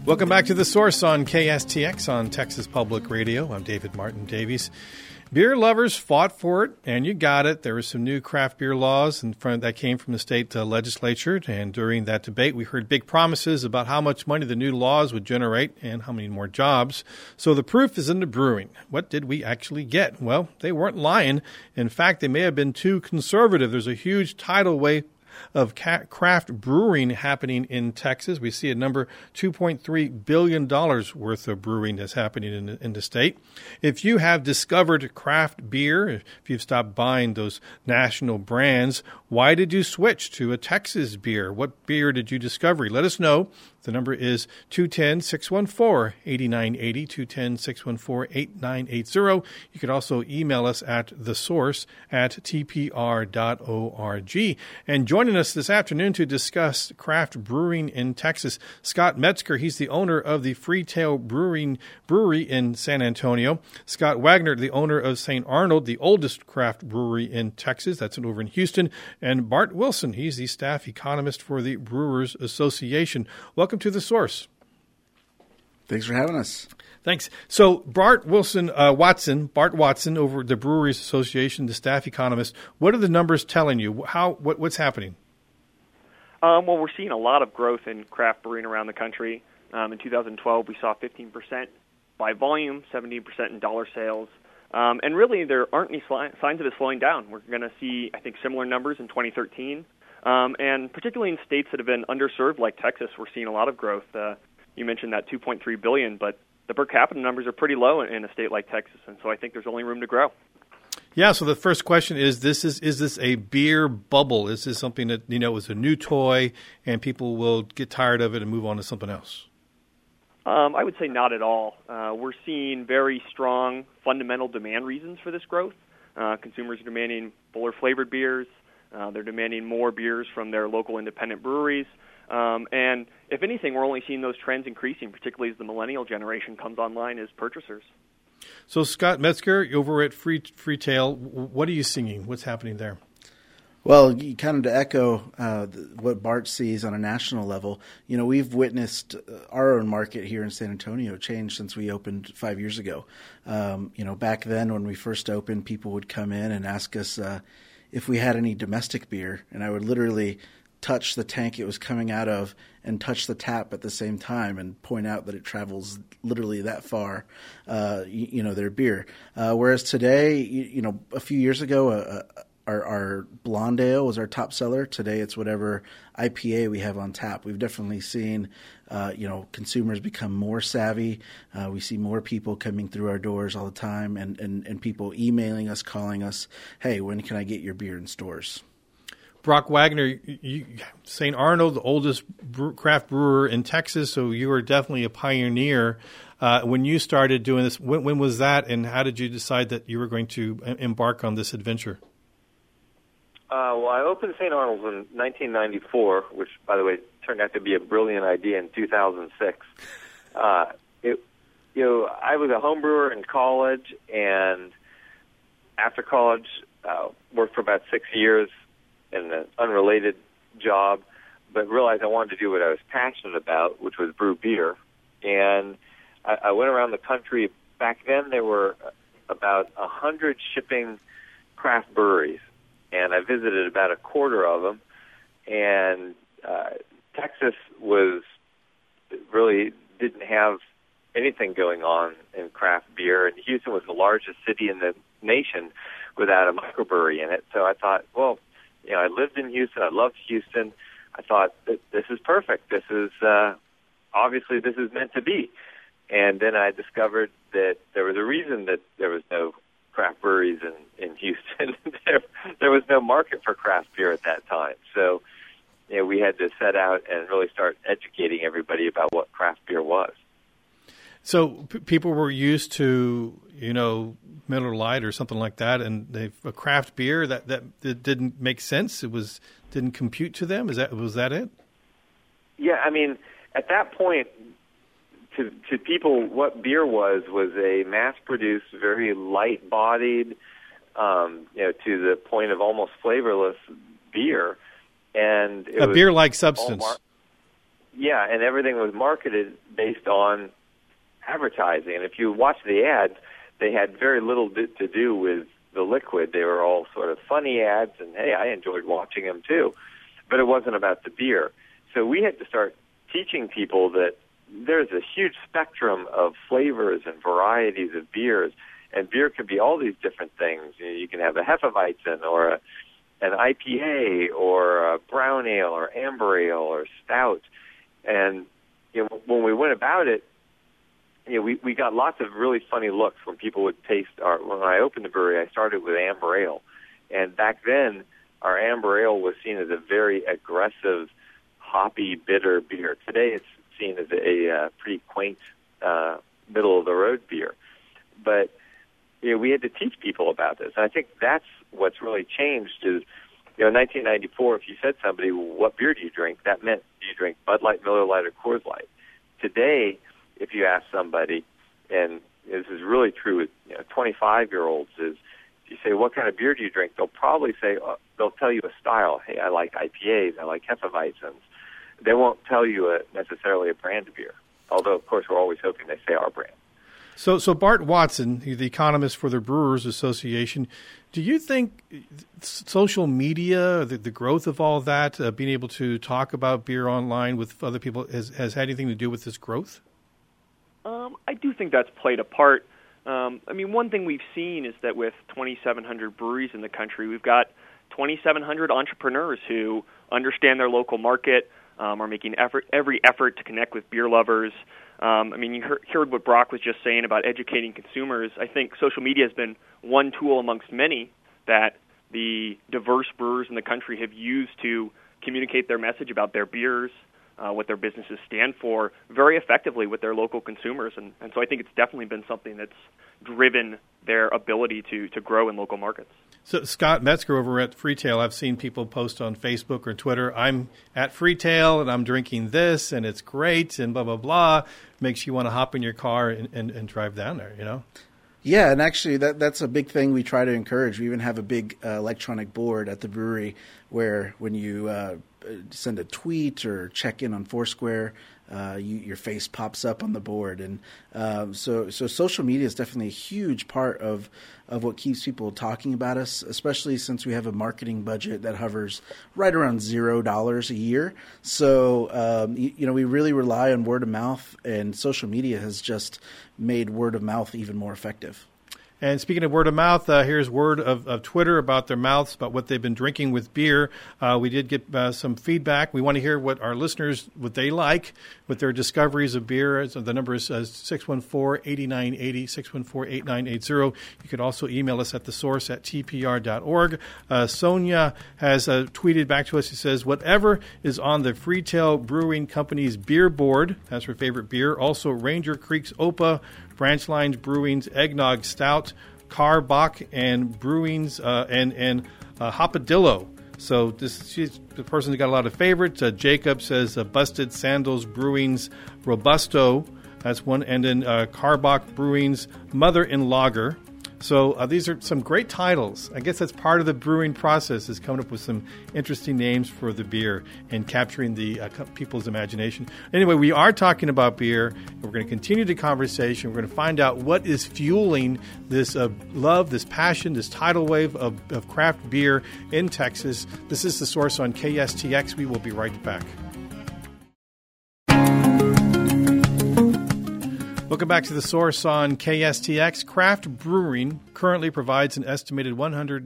Welcome back to The Source on KSTX on Texas Public Radio. I'm David Martin Davies. Beer lovers fought for it, and you got it. There were some new craft beer laws that came from the state legislature, and during that debate, we heard big promises about how much money the new laws would generate and how many more jobs. So the proof is in the brewing. What did we actually get? Well, they weren't lying. In fact, they may have been too conservative. There's a huge tidal wave of craft brewing happening in Texas. We see a number $2.3 billion worth of brewing that's happening in the state. If you have discovered craft beer, if you've stopped buying those national brands, why did you switch to a Texas beer? What beer did you discover? Let us know. The number is 210-614-8980, 210-614-8980. You could also email us at thesource@tpr.org. And joining us this afternoon to discuss craft brewing in Texas, Scott Metzger. He's the owner of the Freetail Brewery in San Antonio. Scott Wagner, the owner of St. Arnold, the oldest craft brewery in Texas. That's over in Houston. And Bart Wilson, he's the staff economist for the Brewers Association. Welcome to The Source. Thanks for having us. Thanks. So Bart Watson over at the Brewers Association, the staff economist. What are the numbers telling you? What's happening? Well, we're seeing a lot of growth in craft brewing around the country. In 2012, we saw 15% by volume, 17% in dollar sales. And really, there aren't any signs of it slowing down. We're going to see, I think, similar numbers in 2013. And particularly in states that have been underserved like Texas, we're seeing a lot of growth. You mentioned that $2.3 billion, but the per capita numbers are pretty low in a state like Texas, and so I think there's only room to grow. Yeah, so the first question is this a beer bubble? Is this something that, is a new toy and people will get tired of it and move on to something else? I would say not at all. We're seeing very strong fundamental demand reasons for this growth. Consumers are demanding fuller flavored beers. They're demanding more beers from their local independent breweries. And if anything, we're only seeing those trends increasing, particularly as the millennial generation comes online as purchasers. So, Scott Metzger, over at Freetail, what are you seeing? What's happening there? Well, kind of to echo what Bart sees on a national level, we've witnessed our own market here in San Antonio change since we opened 5 years ago. Back then when we first opened, people would come in and ask us if we had any domestic beer, and I would literally touch the tank it was coming out of and touch the tap at the same time and point out that it travels literally that far, their beer. Whereas today, a few years ago, our blonde ale was our top seller. Today it's whatever IPA we have on tap. We've definitely seen, consumers become more savvy. We see more people coming through our doors all the time and people emailing us, calling us, hey, when can I get your beer in stores? Brock Wagner, St. Arnold, the oldest craft brewer in Texas, so you are definitely a pioneer. When you started doing this, when was that, and how did you decide that you were going to embark on this adventure? Well, I opened St. Arnold's in 1994, which, by the way, turned out to be a brilliant idea in 2006. I was a home brewer in college, and after college, worked for about 6 years in an unrelated job, but realized I wanted to do what I was passionate about, which was brew beer. And I went around the country. Back then, there were about 100 shipping craft breweries, and I visited about a quarter of them. And Texas really didn't have anything going on in craft beer, and Houston was the largest city in the nation without a microbrewery in it. So I thought, well, I lived in Houston. I loved Houston. I thought, this is perfect. This is obviously this is meant to be. And then I discovered that there was a reason that there was no craft breweries in Houston. there was no market for craft beer at that time. So we had to set out and really start educating everybody about what craft beer was. So people were used to, Miller Lite or something like that, and a craft beer that didn't make sense. Didn't compute to them. Was that it? Yeah, I mean, at that point, to people, what beer was a mass-produced, very light-bodied, to the point of almost flavorless beer, and it a was beer-like substance. Yeah, and everything was marketed based on advertising. And if you watch the ads, they had very little to do with the liquid. They were all sort of funny ads, and hey, I enjoyed watching them too. But it wasn't about the beer. So we had to start teaching people that there's a huge spectrum of flavors and varieties of beers, and beer could be all these different things. You can have a Hefeweizen or an IPA or a brown ale or amber ale or stout. And when we went about it, we got lots of really funny looks when people would taste when I opened the brewery, I started with amber ale. And back then, our amber ale was seen as a very aggressive, hoppy, bitter beer. Today, it's seen as a pretty quaint, middle-of-the-road beer. But we had to teach people about this. And I think that's what's really changed is, in 1994, if you said to somebody, what beer do you drink, that meant, do you drink Bud Light, Miller Lite, or Coors Light? Today, if you ask somebody, and this is really true with 25-year-olds, is if you say, what kind of beer do you drink, they'll probably say, they'll tell you a style. Hey, I like IPAs, I like Hefeweizens. They won't tell you necessarily a brand of beer, although, of course, we're always hoping they say our brand. So Bart Watson, the economist for the Brewers Association, do you think social media, the growth of all that, being able to talk about beer online with other people, has had anything to do with this growth? I do think that's played a part. One thing we've seen is that with 2,700 breweries in the country, we've got 2,700 entrepreneurs who understand their local market, are making every effort to connect with beer lovers. You heard what Brock was just saying about educating consumers. I think social media has been one tool amongst many that the diverse brewers in the country have used to communicate their message about their beers, what their businesses stand for, very effectively with their local consumers. And so I think it's definitely been something that's driven their ability to grow in local markets. So Scott Metzger over at Freetail, I've seen people post on Facebook or Twitter, I'm at Freetail and I'm drinking this and it's great and blah, blah, blah. Makes you want to hop in your car and drive down there, Yeah, and actually that's a big thing we try to encourage. We even have a big electronic board at the brewery where when you send a tweet or check in on Foursquare, your face pops up on the board. And so social media is definitely a huge part of what keeps people talking about us, especially since we have a marketing budget that hovers right around $0 a year. So, we really rely on word of mouth, and social media has just made word of mouth even more effective. And speaking of word of mouth, here's word of Twitter about their mouths, about what they've been drinking with beer. We did get some feedback. We want to hear what our listeners, what they like with their discoveries of beer. So the number is 614-8980, 614-8980. You could also email us at thesource@tpr.org. Sonia has tweeted back to us. She says, whatever is on the Freetail Brewing Company's beer board, that's her favorite beer. Also, Ranger Creek's OPA, Branch Lines Brewing's Eggnog Stout, Carbach and Brewing's and Hopadillo. So she's the person who got a lot of favorites. Jacob says Busted Sandals Brewing's Robusto. That's one. And then Carbach Brewing's Mother in Lager. So these are some great titles. I guess that's part of the brewing process, is coming up with some interesting names for the beer and capturing the people's imagination. Anyway, we are talking about beer. We're going to continue the conversation. We're going to find out what is fueling this love, this passion, this tidal wave of craft beer in Texas. This is The Source on KSTX. We will be right back. Welcome back to The Source on KSTX. Craft brewing currently provides an estimated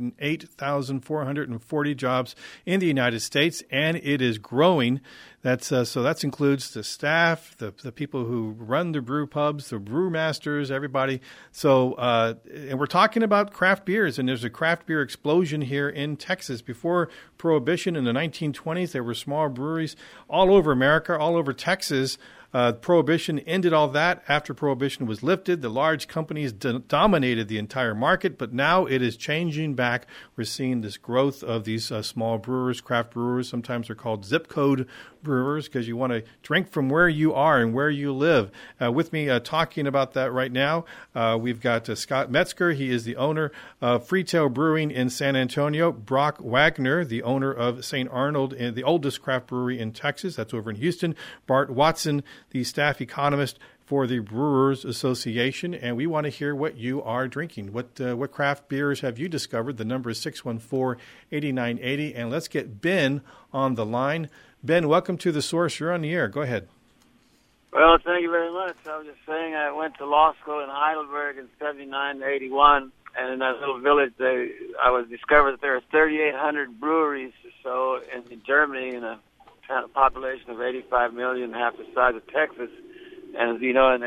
108,440 jobs in the United States, and it is growing. So that includes the staff, the people who run the brew pubs, the brewmasters, everybody. So, and we're talking about craft beers, and there's a craft beer explosion here in Texas. Before Prohibition in the 1920s, there were small breweries all over America, all over Texas. Prohibition ended all that. After Prohibition was lifted, the large companies dominated the entire market, but now it is changing back. We're seeing this growth of these small brewers, craft brewers. Sometimes they're called zip code brewers because you want to drink from where you are and where you live. With me talking about that right now, we've got Scott Metzger. He is the owner of Freetail Brewing in San Antonio. Brock Wagner, the owner of St. Arnold, the oldest craft brewery in Texas. That's over in Houston. Bart Watson, the staff economist for the Brewers Association, and we want to hear what you are drinking. What craft beers have you discovered? The number is 614-8980, and let's get Ben on the line. Ben, welcome to The Source. You're on the air. Go ahead. Well, thank you very much. I was just saying I went to law school in Heidelberg in 79 to 81, and in that little village, I was discovered that there are 3,800 breweries or so in Germany, in a population of 85 million, half the size of Texas. And as you know, in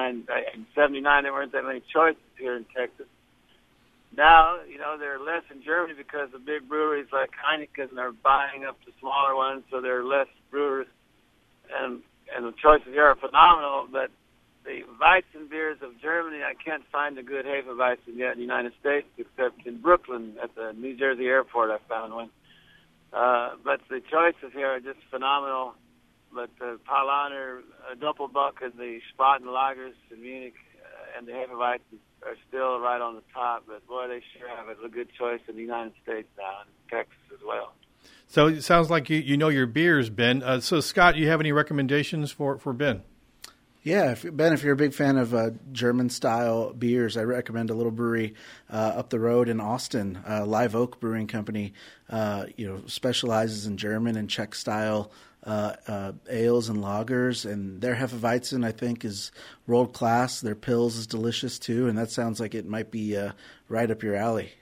79, there weren't that many choices here in Texas. Now, there are less in Germany because the big breweries like Heineken are buying up the smaller ones, so there are less brewers. And the choices here are phenomenal, but the Weizen beers of Germany, I can't find a good Hefeweizen yet in the United States, except in Brooklyn at the New Jersey airport I found one. But the choices here are just phenomenal. But the Paulaner, Doppelbock, and the Spaten lagers in Munich and the Hefeweizen are still right on the top. But, boy, they sure have a good choice in the United States now, and Texas as well. So it sounds like you know your beers, Ben. So, Scott, you have any recommendations for Ben? Yeah, Ben, if you're a big fan of German-style beers, I recommend a little brewery up the road in Austin, Live Oak Brewing Company. Specializes in German and Czech-style ales and lagers, and their Hefeweizen, I think, is world-class. Their Pils is delicious, too, and that sounds like it might be right up your alley.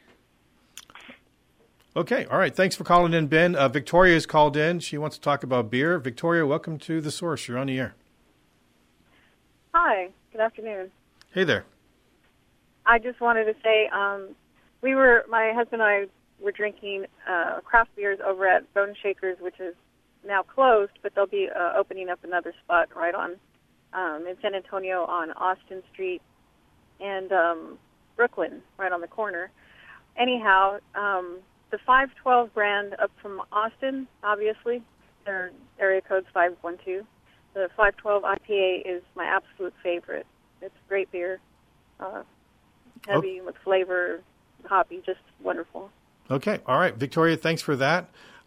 Okay, all right. Thanks for calling in, Ben. Victoria has called in. She wants to talk about beer. Victoria, welcome to The Source. You're on the air. Hi, good afternoon. Hey there. I just wanted to say my husband and I were drinking craft beers over at Bone Shakers, which is now closed, but they'll be opening up another spot right on in San Antonio on Austin Street and Brooklyn, right on the corner. Anyhow, the 512 brand up from Austin, obviously, their area code's 512. The 512 IPA is my absolute favorite. It's great beer, heavy with flavor, hoppy, just wonderful. Okay, all right, Victoria, thanks for that.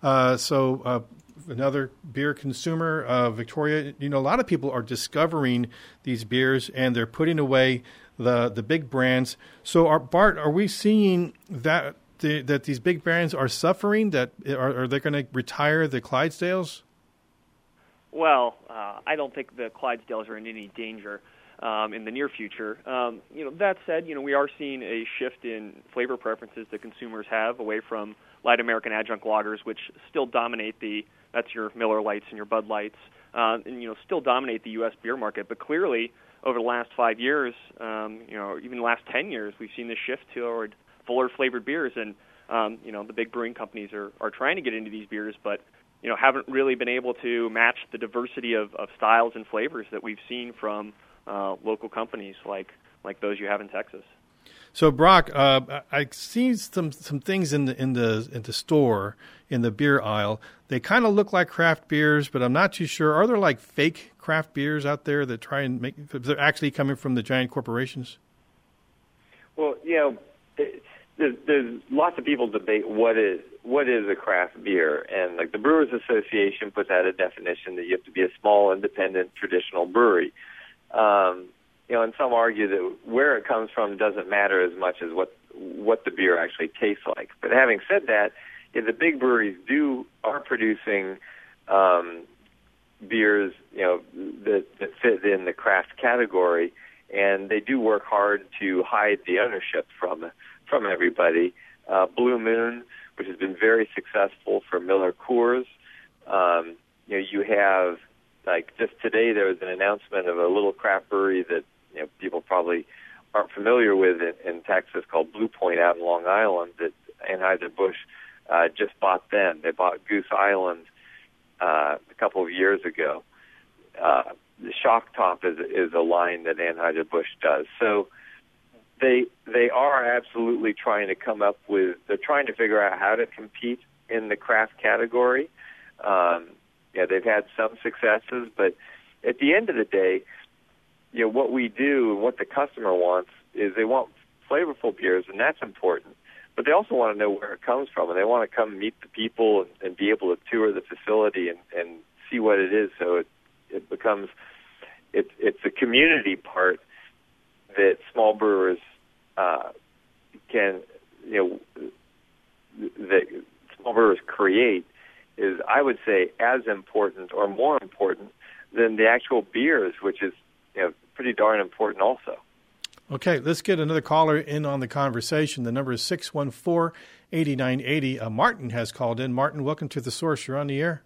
Another beer consumer, Victoria, a lot of people are discovering these beers and they're putting away the big brands. So, Bart, are we seeing that these big brands are suffering? That are they going to retire the Clydesdales? Well, I don't think the Clydesdales are in any danger in the near future. That said, we are seeing a shift in flavor preferences that consumers have away from light American adjunct lagers, which still dominate that's your Miller Lights and your Bud Lights, and still dominate the U.S. beer market. But clearly, over the last 5 years, even the last 10 years, we've seen this shift toward fuller flavored beers, and the big brewing companies are trying to get into these beers, but haven't really been able to match the diversity of styles and flavors that we've seen from local companies like those you have in Texas. So, Brock, I see some things in the store in the beer aisle. They kind of look like craft beers, but I'm not too sure. Are there like fake craft beers out there that try and make? They're actually coming from the giant corporations? Well, there's lots of people debate what is a craft beer, and like the Brewers Association puts out a definition that you have to be a small, independent, traditional brewery. And some argue that where it comes from doesn't matter as much as what the beer actually tastes like. But having said that, the big breweries are producing beers, that fit in the craft category, and they do work hard to hide the ownership from everybody. Blue Moon, which has been very successful for Miller Coors. You have, like, just today there was an announcement of a little craft brewery that people probably aren't familiar with in Texas called Blue Point out in Long Island that Anheuser-Busch just bought them. They bought Goose Island a couple of years ago. The Shock Top is a line that Anheuser-Busch does. So they are absolutely trying to come up with. They're trying to figure out how to compete in the craft category. They've had some successes, but at the end of the day, what we do and what the customer wants is they want flavorful beers, and that's important. But they also want to know where it comes from, and they want to come meet the people and be able to tour the facility and see what it is. So it becomes it's a community part that small brewers that small brewers create is, I would say, as important or more important than the actual beers, which is pretty darn important also. Okay, let's get another caller in on the conversation. The number is 614-8980. Martin has called in. Martin, welcome to The Source. You're on the air.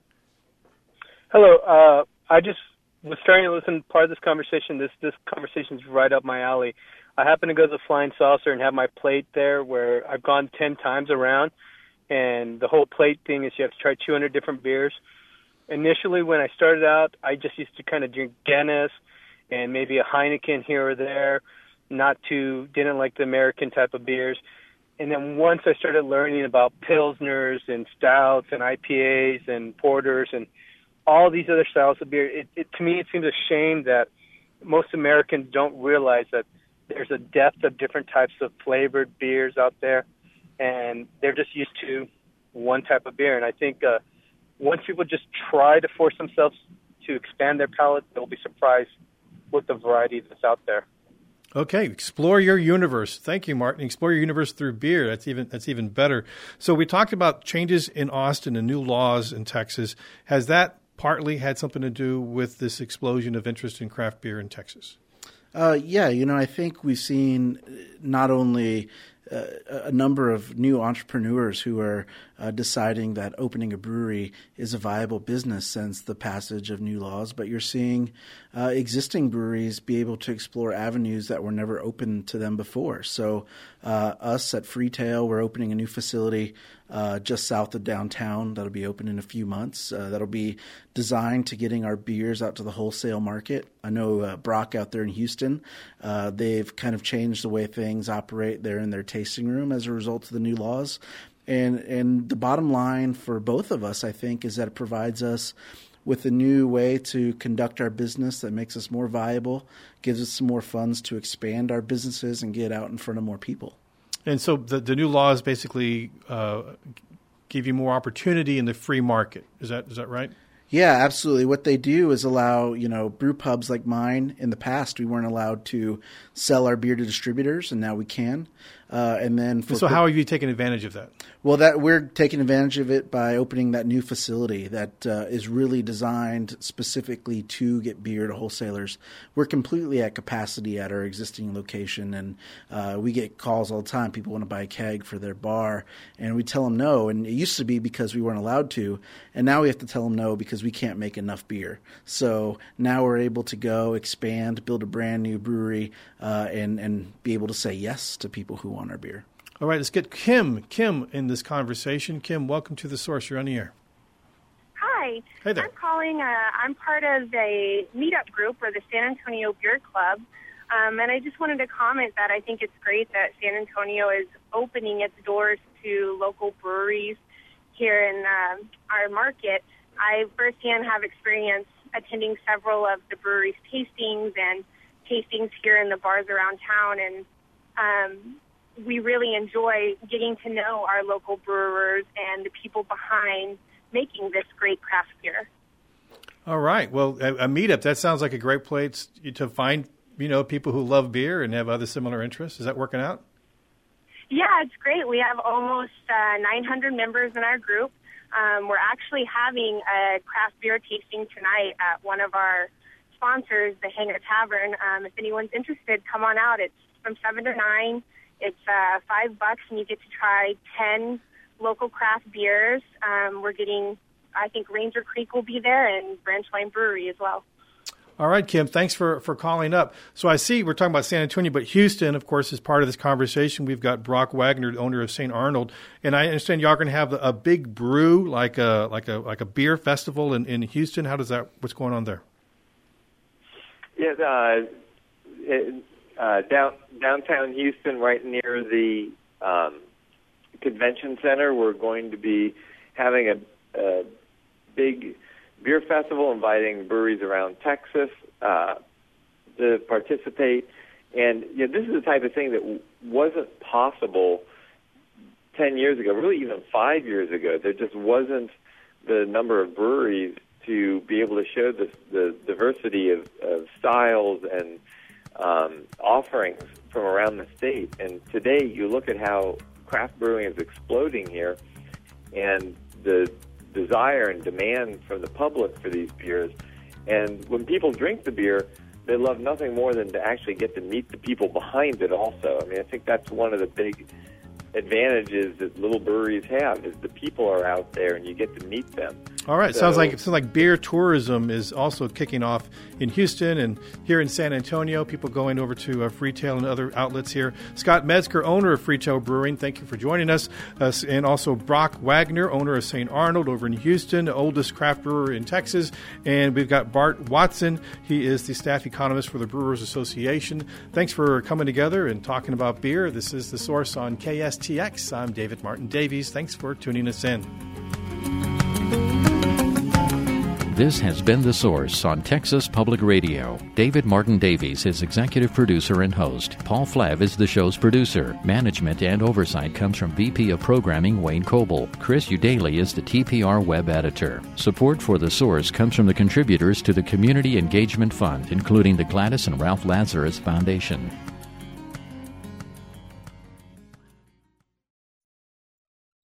Hello. I just was starting to listen to part of this conversation. This conversation's right up my alley. I happen to go to the Flying Saucer and have my plate there where I've gone 10 times around, and the whole plate thing is you have to try 200 different beers. Initially, when I started out, I just used to kind of drink Guinness and maybe a Heineken here or there. Didn't like the American type of beers. And then once I started learning about Pilsners and Stouts and IPAs and Porters and all these other styles of beer, to me it seems a shame that most Americans don't realize that there's a depth of different types of flavored beers out there, and they're just used to one type of beer. And I think once people just try to force themselves to expand their palate, they'll be surprised with the variety that's out there. Okay, explore your universe. Thank you, Martin. Explore your universe through beer. That's even better. So we talked about changes in Austin and new laws in Texas. Has that partly had something to do with this explosion of interest in craft beer in Texas? I think we've seen not only a number of new entrepreneurs who are deciding that opening a brewery is a viable business since the passage of new laws, but you're seeing existing breweries be able to explore avenues that were never open to them before. So us at Freetail, we're opening a new facility just south of downtown that'll be open in a few months. That'll be designed to getting our beers out to the wholesale market. I know Brock out there in Houston, they've kind of changed the way things operate there in their tasting room as a result of the new laws. And the bottom line for both of us, I think, is that it provides us with a new way to conduct our business that makes us more viable, gives us some more funds to expand our businesses and get out in front of more people. And so the new laws basically give you more opportunity in the free market. Is that right? Yeah, absolutely. What they do is allow, brew pubs like mine. In the past, we weren't allowed to sell our beer to distributors, and now we can. So how have you taken advantage of that? Well, we're taking advantage of it by opening that new facility that is really designed specifically to get beer to wholesalers. We're completely at capacity at our existing location, and we get calls all the time. People want to buy a keg for their bar, and we tell them no. And it used to be because we weren't allowed to, and now we have to tell them no because we can't make enough beer. So now we're able to go expand, build a brand new brewery, and be able to say yes to people who want our beer. All right, let's get Kim in this conversation. Kim, welcome to The Source. You're on the air. Hi. Hey there. I'm calling. I'm part of a meetup group for the San Antonio Beer Club, and I just wanted to comment that I think it's great that San Antonio is opening its doors to local breweries here in our market. I firsthand have experience attending several of the breweries' tastings and tastings here in the bars around town, and we really enjoy getting to know our local brewers and the people behind making this great craft beer. All right. Well, a meetup, that sounds like a great place to find, people who love beer and have other similar interests. Is that working out? Yeah, it's great. We have almost 900 members in our group. We're actually having a craft beer tasting tonight at one of our sponsors, the Hangar Tavern. If anyone's interested, come on out. It's from 7 to 9. It's $5, and you get to try 10 local craft beers. We're getting, I think Ranger Creek will be there, and Branch Line Brewery as well. All right, Kim, thanks for calling up. So I see we're talking about San Antonio, but Houston, of course, is part of this conversation. We've got Brock Wagner, owner of St. Arnold, and I understand y'all are going to have a big brew, like a beer festival in Houston. What's going on there? Yeah, downtown Houston, right near the convention center, we're going to be having a big beer festival, inviting breweries around Texas to participate. And this is the type of thing that wasn't possible 10 years ago, really even 5 years ago. There just wasn't the number of breweries to be able to show the diversity of styles and offerings from around the state. And today you look at how craft brewing is exploding here, and the desire and demand from the public for these beers. And when people drink the beer, they love nothing more than to actually get to meet the people behind it also. I mean, I think that's one of the big advantages that little breweries have, is the people are out there and you get to meet them. All right. Sounds like beer tourism is also kicking off in Houston and here in San Antonio. People going over to Freetail and other outlets here. Scott Metzger, owner of Freetail Brewing, thank you for joining us. And also Brock Wagner, owner of St. Arnold over in Houston, the oldest craft brewer in Texas. And we've got Bart Watson. He is the staff economist for the Brewers Association. Thanks for coming together and talking about beer. This is The Source on KSTX. I'm David Martin Davies. Thanks for tuning us in. This has been The Source on Texas Public Radio. David Martin Davies is executive producer and host. Paul Flav is the show's producer. Management and oversight comes from VP of Programming Wayne Coble. Chris Udaly is the TPR web editor. Support for The Source comes from the contributors to the Community Engagement Fund, including the Gladys and Ralph Lazarus Foundation.